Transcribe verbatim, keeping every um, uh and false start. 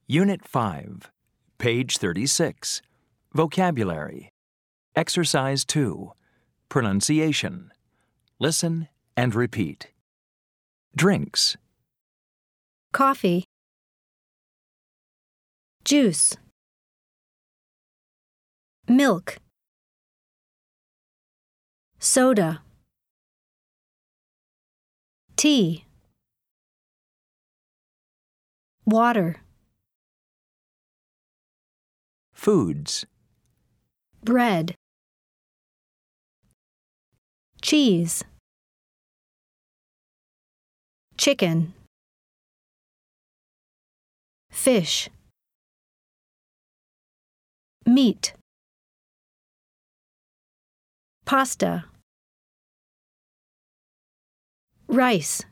Unit five, page thirty-six. Vocabulary. Exercise two. Pronunciation. Listen and repeat. Drinks. Coffee. Juice. Milk. Soda. Tea. Water. Foods. Bread. Cheese. Chicken. Fish. Meat. Pasta. Rice.